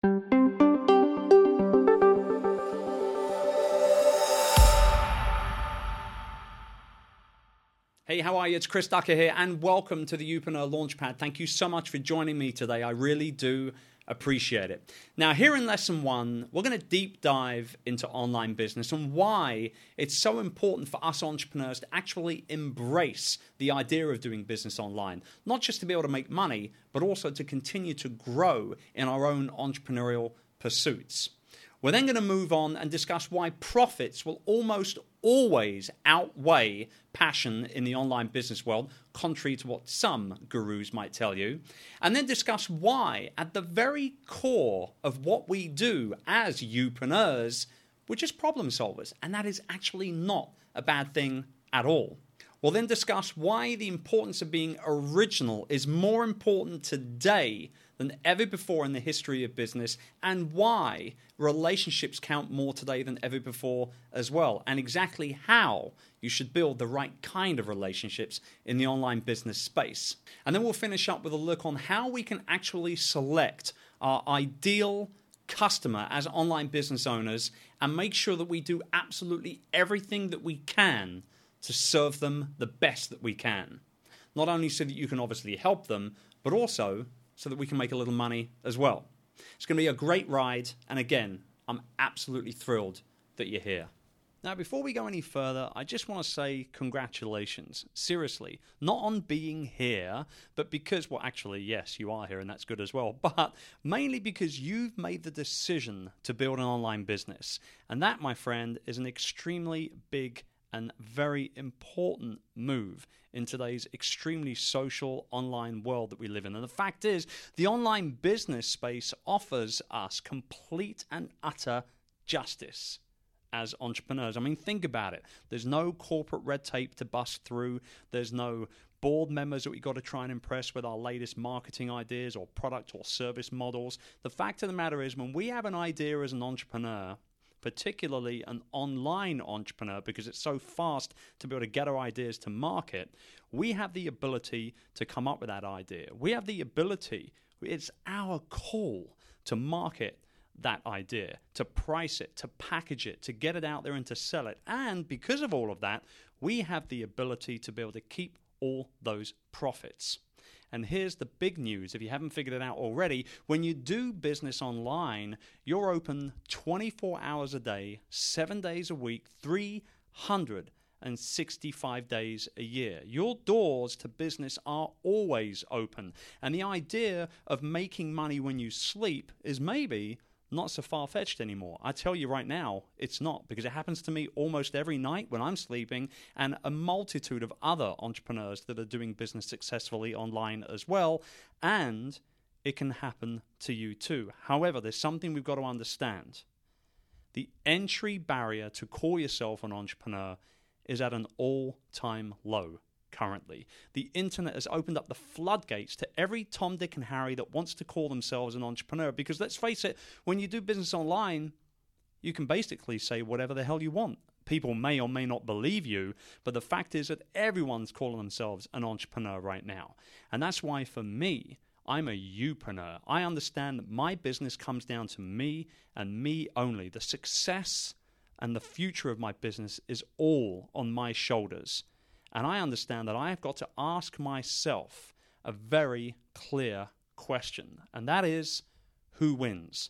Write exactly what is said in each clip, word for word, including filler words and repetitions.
Hey, how are you? It's Chris Ducker here, and welcome to the Youpreneur Launchpad. Thank you so much for joining me today. I really do appreciate it. Now, here in lesson one, we're going to deep dive into online business and why it's so important for us entrepreneurs to actually embrace the idea of doing business online. Not just to be able to make money, but also to continue to grow in our own entrepreneurial pursuits. We're then going to move on and discuss why profits will almost always outweigh passion in the online business world, contrary to what some gurus might tell you. And then discuss why, at the very core of what we do as youpreneurs, we're just problem solvers. And that is actually not a bad thing at all. We'll then discuss why the importance of being original is more important today than ever before in the history of business, and why relationships count more today than ever before as well, and exactly how you should build the right kind of relationships in the online business space. And then we'll finish up with a look on how we can actually select our ideal customer as online business owners and make sure that we do absolutely everything that we can to serve them the best that we can. Not only so that you can obviously help them, but also so that we can make a little money as well. It's going to be a great ride, and again, I'm absolutely thrilled that you're here. Now, before we go any further, I just want to say congratulations. Seriously, not on being here, but because, well, actually, yes, you are here, and that's good as well, but mainly because you've made the decision to build an online business. And that, my friend, is an extremely big and very important move in today's extremely social online world that we live in. And the fact is, the online business space offers us complete and utter justice as entrepreneurs. I mean, think about it. There's no corporate red tape to bust through. There's no board members that we've got to try and impress with our latest marketing ideas or product or service models. The fact of the matter is, when we have an idea as an entrepreneur, particularly an online entrepreneur, because it's so fast to be able to get our ideas to market, we have the ability to come up with that idea. We have the ability, it's our call to market that idea, to price it, to package it, to get it out there and to sell it. And because of all of that, we have the ability to be able to keep all those profits. And here's the big news, if you haven't figured it out already: when you do business online, you're open twenty-four hours a day, seven days a week, three hundred sixty-five days a year. Your doors to business are always open. And the idea of making money when you sleep is maybe not so far-fetched anymore. I tell you right now, it's not, because it happens to me almost every night when I'm sleeping, and a multitude of other entrepreneurs that are doing business successfully online as well, and it can happen to you too. However, there's something we've got to understand. The entry barrier to call yourself an entrepreneur is at an all-time low. Currently, the internet has opened up the floodgates to every Tom, Dick, and Harry that wants to call themselves an entrepreneur. Because let's face it, when you do business online, you can basically say whatever the hell you want. People may or may not believe you, but the fact is that everyone's calling themselves an entrepreneur right now. And that's why, for me, I'm a youpreneur. I understand that my business comes down to me and me only. The success and the future of my business is all on my shoulders. And I understand that I have got to ask myself a very clear question, and that is, who wins?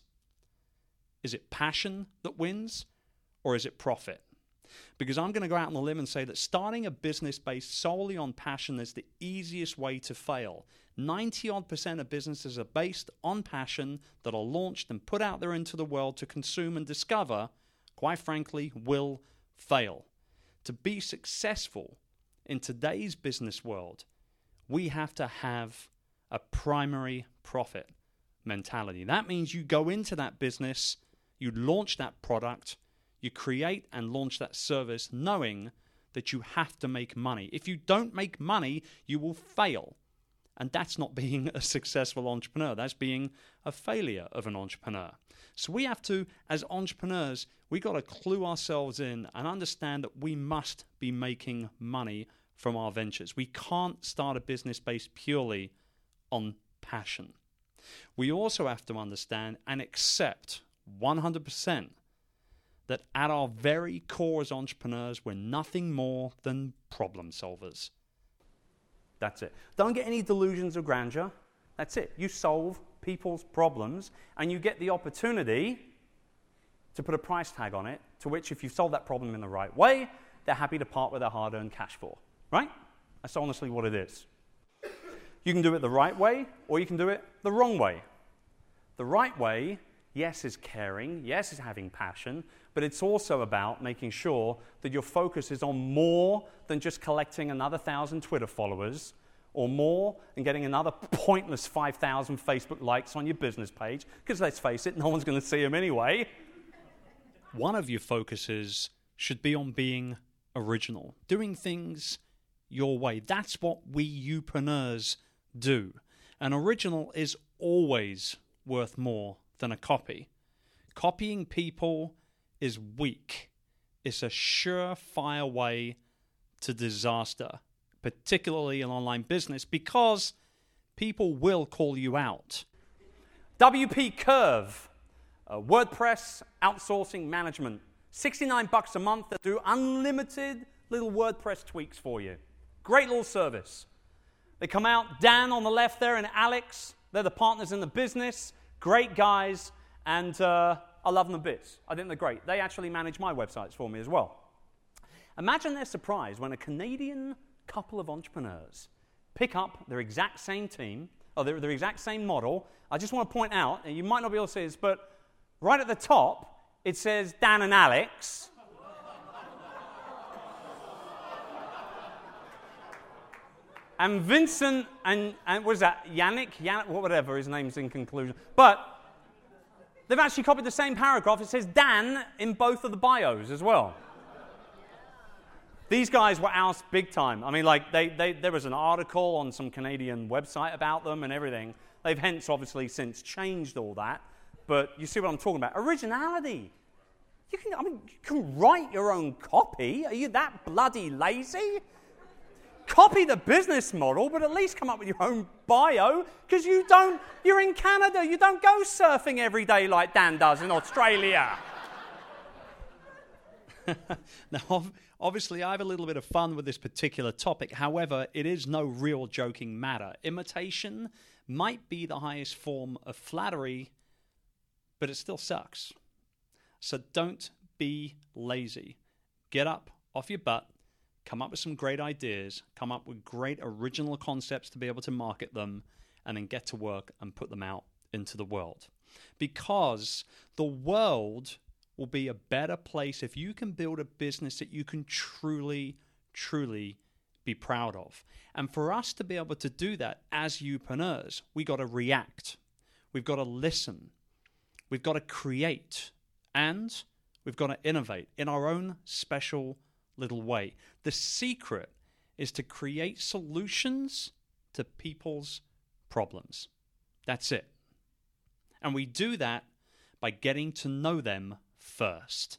Is it passion that wins, or is it profit? Because I'm going to go out on a limb and say that starting a business based solely on passion is the easiest way to fail. ninety-odd percent of businesses are based on passion that are launched and put out there into the world to consume and discover, quite frankly, will fail. To be successful in today's business world, we have to have a primary profit mentality. That means you go into that business, you launch that product, you create and launch that service knowing that you have to make money. If you don't make money, you will fail. And that's not being a successful entrepreneur. That's being a failure of an entrepreneur. So we have to, as entrepreneurs, we got to clue ourselves in and understand that we must be making money from our ventures. We can't start a business based purely on passion. We also have to understand and accept one hundred percent that at our very core as entrepreneurs, we're nothing more than problem solvers. That's it. Don't get any delusions of grandeur. That's it. You solve people's problems, and you get the opportunity to put a price tag on it, to which if you solve that problem in the right way, they're happy to part with their hard-earned cash for. Right? That's honestly what it is. You can do it the right way, or you can do it the wrong way. The right way, yes, is caring, yes, is having passion, but it's also about making sure that your focus is on more than just collecting another thousand Twitter followers, or more and getting another pointless five thousand Facebook likes on your business page, because let's face it, no one's going to see them anyway. One of your focuses should be on being original, doing things your way. That's what we youpreneurs do. An original is always worth more than a copy. Copying people is weak. It's a surefire way to disaster, particularly in online business, because people will call you out. W P Curve, uh, WordPress outsourcing management. sixty-nine bucks a month that do unlimited little WordPress tweaks for you. Great little service. They come out, Dan on the left there and Alex, they're the partners in the business. Great guys, and uh, I love them a bit. I think they're great. They actually manage my websites for me as well. Imagine their surprise when a Canadian couple of entrepreneurs pick up their exact same team, or their, their exact same model. I just want to point out, and you might not be able to see this, but right at the top, it says Dan and Alex. And Vincent and, and what is that, Yannick? Yannick, whatever, his name's in conclusion. But they've actually copied the same paragraph. It says Dan in both of the bios as well. These guys were ousted big time. I mean, like, they, they, there was an article on some Canadian website about them and everything. They've hence, obviously, since changed all that. But you see what I'm talking about. Originality. You can, I mean, you can write your own copy. Are you that bloody lazy? Copy the business model, but at least come up with your own bio, because you don't, you're in Canada. You don't go surfing every day like Dan does in Australia. Now, obviously, I have a little bit of fun with this particular topic. However, it is no real joking matter. Imitation might be the highest form of flattery, but it still sucks. So don't be lazy. Get up off your butt, come up with some great ideas, come up with great original concepts to be able to market them, and then get to work and put them out into the world. Because the world will be a better place if you can build a business that you can truly, truly be proud of. And for us to be able to do that as youpreneurs, we got to react. We've got to listen. We've got to create. And we've got to innovate in our own special little way. The secret is to create solutions to people's problems. That's it. And we do that by getting to know them first.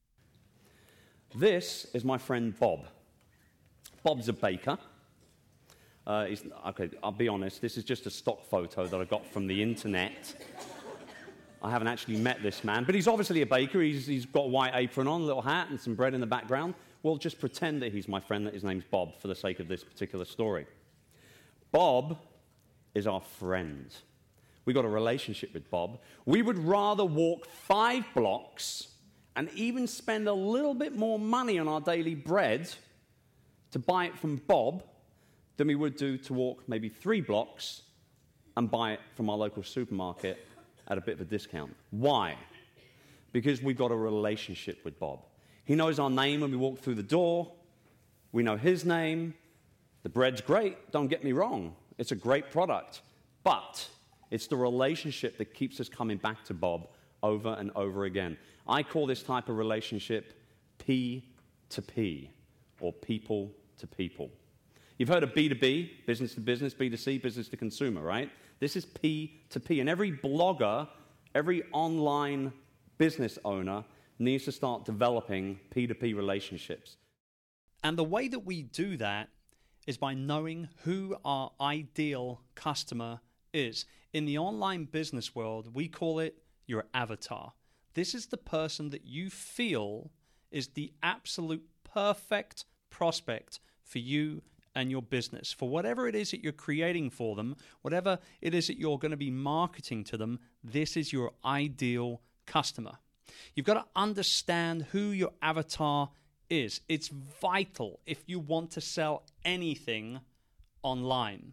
This is my friend Bob. Bob's a baker. Uh, he's, okay, I'll be honest, this is just a stock photo that I got from the internet. I haven't actually met this man, but he's obviously a baker. He's, he's got a white apron on, a little hat, and some bread in the background. We'll just pretend that he's my friend, that his name's Bob, for the sake of this particular story. Bob is our friend. We got a relationship with Bob. We would rather walk five blocks and even spend a little bit more money on our daily bread to buy it from Bob than we would do to walk maybe three blocks and buy it from our local supermarket at a bit of a discount. Why? Because we've got a relationship with Bob. He knows our name when we walk through the door. We know his name. The bread's great, don't get me wrong. It's a great product. But it's the relationship that keeps us coming back to Bob over and over again. I call this type of relationship P to P, or people to people. You've heard of B to B, business to business, B to C, business to consumer, right? This is P to P. And every blogger, every online business owner needs to start developing P to P relationships. And the way that we do that is by knowing who our ideal customer is. In the online business world, we call it your avatar. This is the person that you feel is the absolute perfect prospect for you and your business. For whatever it is that you're creating for them, whatever it is that you're going to be marketing to them, this is your ideal customer. You've got to understand who your avatar is. It's vital if you want to sell anything online.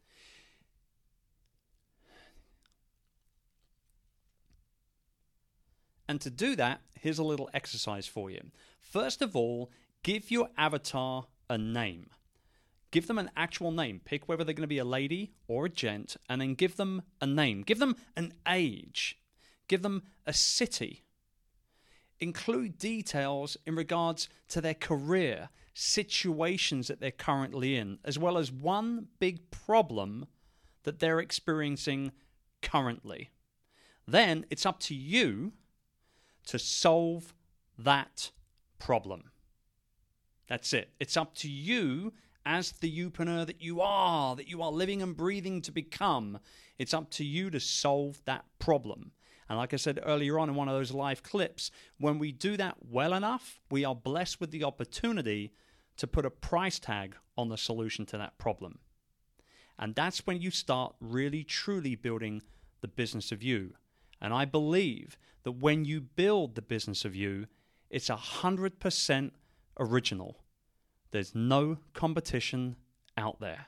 And to do that, here's a little exercise for you. First of all, give your avatar a name. Give them an actual name. Pick whether they're going to be a lady or a gent, and then give them a name. Give them an age. Give them a city. Include details in regards to their career, situations that they're currently in, as well as one big problem that they're experiencing currently. Then it's up to you to solve that problem. That's it. It's up to you as the youpreneur that you are, that you are living and breathing to become. It's up to you to solve that problem. And like I said earlier on in one of those live clips, when we do that well enough, we are blessed with the opportunity to put a price tag on the solution to that problem. And that's when you start really truly building the business of you. And I believe that when you build the business of you, it's one hundred percent original. There's no competition out there.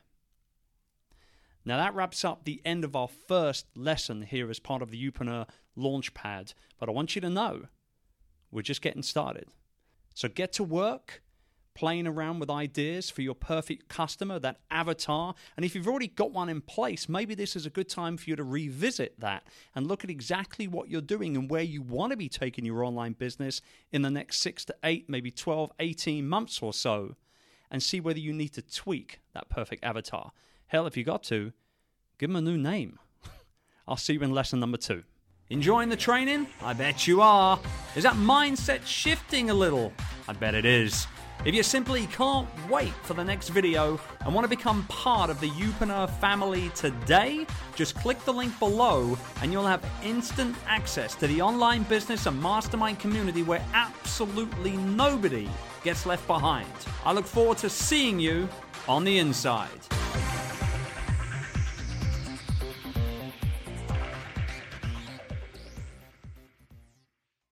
Now that wraps up the end of our first lesson here as part of the Youpreneur Launchpad. But I want you to know, we're just getting started. So get to work playing around with ideas for your perfect customer, that avatar. And if you've already got one in place, maybe this is a good time for you to revisit that and look at exactly what you're doing and where you want to be taking your online business in the next six to eight, maybe twelve, eighteen months or so, and see whether you need to tweak that perfect avatar. Hell, if you got to, give them a new name. I'll see you in lesson number two. Enjoying the training? I bet you are. Is that mindset shifting a little? I bet it is. If you simply can't wait for the next video and want to become part of the Youpreneur family today, just click the link below and you'll have instant access to the online business and mastermind community where absolutely nobody gets left behind. I look forward to seeing you on the inside.